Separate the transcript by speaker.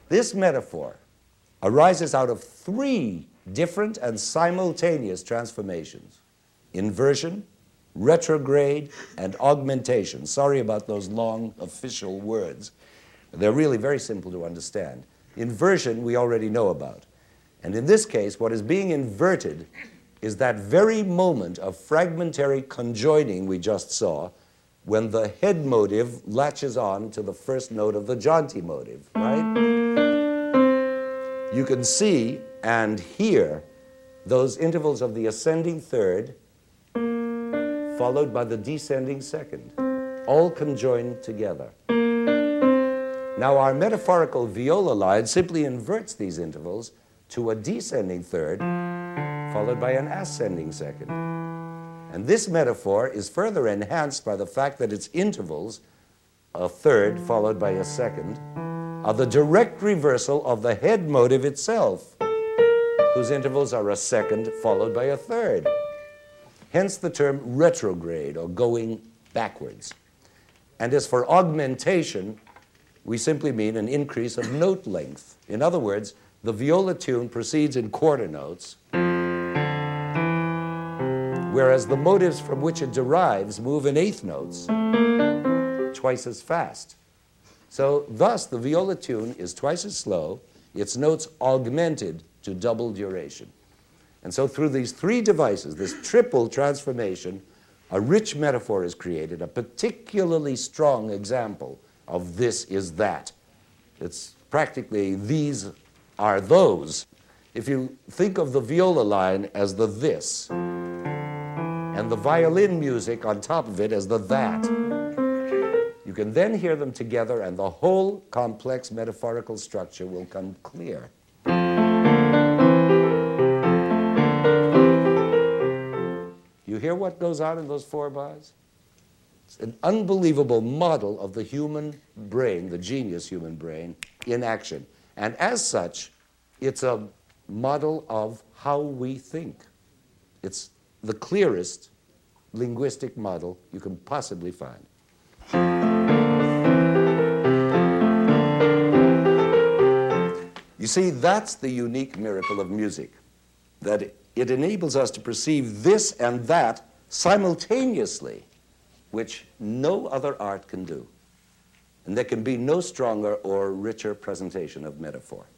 Speaker 1: This metaphor arises out of three different and simultaneous transformations: inversion, retrograde, and augmentation. Sorry about those long official words. They're really very simple to understand. Inversion we already know about. And in this case, what is being inverted is that very moment of fragmentary conjoining we just saw when the head motive latches on to the first note of the jaunty motive, right? You can see and hear those intervals of the ascending third followed by the descending second, all conjoined together. Now our metaphorical viola line simply inverts these intervals to a descending third followed by an ascending second. And this metaphor is further enhanced by the fact that its intervals, a third followed by a second, are the direct reversal of the head motive itself, whose intervals are a second followed by a third. Hence the term retrograde, or going backwards. And as for augmentation, we simply mean an increase of note length. In other words, the viola tune proceeds in quarter notes, whereas the motives from which it derives move in eighth notes, twice as fast. So thus, the viola tune is twice as slow, its notes augmented to double duration. And so through these three devices, this triple transformation, a rich metaphor is created, a particularly strong example of this is that. It's practically these are those. If you think of the viola line as the this, and the violin music on top of it as the that, you can then hear them together and the whole complex metaphorical structure will come clear. You hear what goes on in those four bars? It's an unbelievable model of the human brain, the genius human brain, in action. And as such, it's a model of how we think. It's the clearest linguistic model you can possibly find. You see, that's the unique miracle of music, that it enables us to perceive this and that simultaneously, which no other art can do. And there can be no stronger or richer presentation of metaphor.